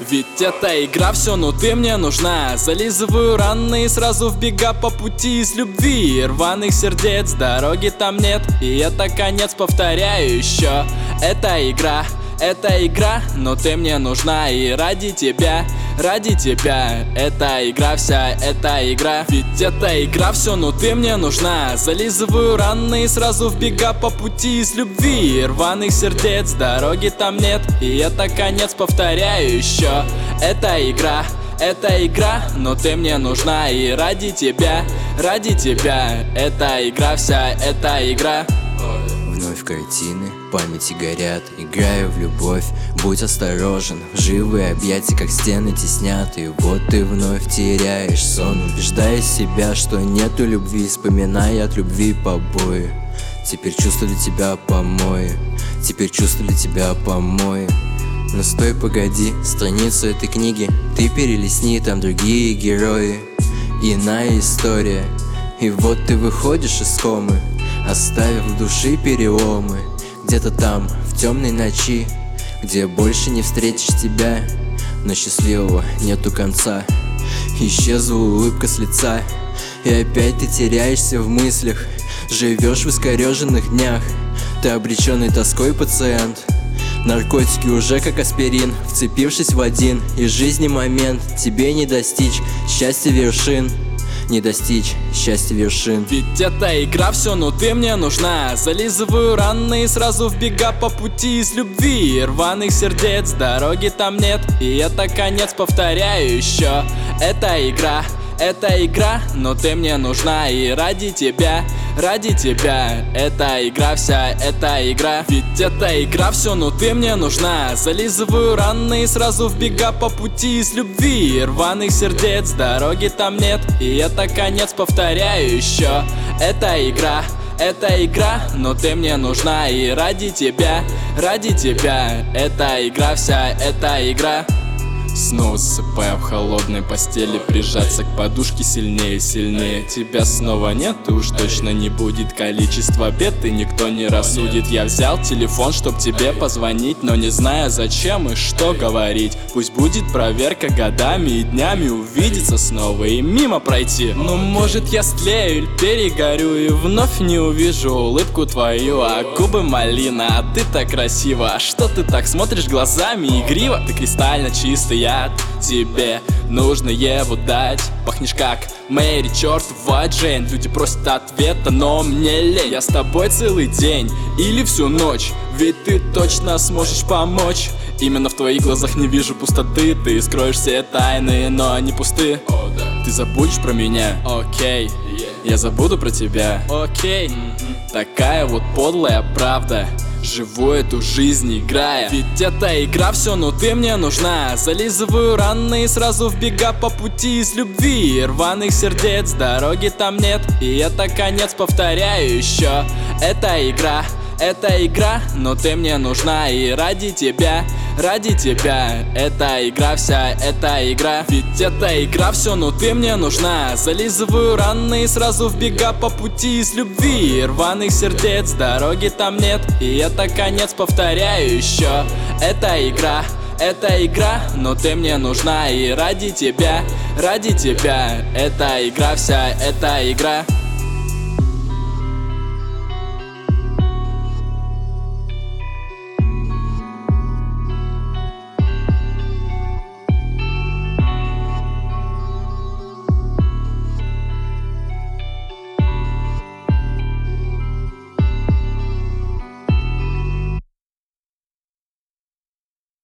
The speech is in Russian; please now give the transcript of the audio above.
Ведь это игра, все, но ты мне нужна. Зализываю раны и сразу в бега по пути из любви. Рваных сердец, дороги там нет, и это конец, повторяю еще. Это игра, но ты мне нужна. И ради тебя, эта игра вся, это игра. Ведь это игра, все, но ты мне нужна. Зализываю раны и сразу в бега по пути из любви. Рваных сердец, дороги там нет, и это конец, повторяю еще. Это игра, но ты мне нужна. И ради тебя, эта игра вся, это игра. Вновь картины, памяти горят. Играю в любовь, будь осторожен. Живые объятия, как стены, теснят. И вот ты вновь теряешь сон, убеждая себя, что нету любви, вспоминая от любви побои. Теперь чувства для тебя помои. Но стой, погоди, страницу этой книги ты перелистни, там другие герои, иная история. И вот ты выходишь из комы, оставив в души переломы. Где-то там, в темной ночи, где больше не встретишь тебя, но счастливого нету конца. Исчезла улыбка с лица, и опять ты теряешься в мыслях. Живешь в искореженных днях, ты обреченный тоской пациент. Наркотики уже как аспирин, вцепившись в один из жизни момент. Тебе не достичь счастья вершин, Ведь это игра, все, но ты мне нужна. Зализываю раны и сразу в бега по пути из любви. Рваных сердец, дороги там нет, и это конец, повторяю еще. Это игра, но ты мне нужна. И ради тебя, эта игра вся, это игра. Ведь это игра, все, но ты мне нужна. Зализываю раны и сразу в бега по пути из любви. Рваных сердец, дороги там нет, и это конец, повторяю еще. Это игра, но ты мне нужна. И ради тебя, эта игра вся, это игра. Снова засыпая в холодной постели, прижаться к подушке сильнее. Тебя снова нет, и уж точно не будет количества бед, и никто не рассудит. Я взял телефон, чтоб тебе позвонить, но не зная зачем и что говорить. Пусть будет проверка годами и днями, увидеться снова и мимо пройти. Ну может я стлею или перегорю, и вновь не увижу улыбку твою. А губы малина, а ты так красива. А что ты так смотришь глазами игриво? Ты кристально чистый, я тебе нужно его дать. Пахнешь как Мэри, чертова Джейн. Люди просят ответа, но мне лень. Я с тобой целый день или всю ночь, ведь ты точно сможешь помочь. Именно в твоих глазах не вижу пустоты. Ты скроешь все тайны, но они пусты. Ты забудешь про меня, окей, я забуду про тебя, окей. Такая вот подлая правда, живу эту жизнь играя. Ведь это игра, все, но ты мне нужна. Зализываю раны и сразу в бега по пути из любви. Рваных сердец, дороги там нет, и это конец, повторяю еще. Это игра, но ты мне нужна. И ради тебя, эта игра вся, это игра. Ведь это игра, все, но ты мне нужна. Зализываю раны и сразу в бега по пути из любви. Рваных сердец, дороги там нет, и это конец, повторяю еще. Это игра, но ты мне нужна. И ради тебя, эта игра вся, это игра.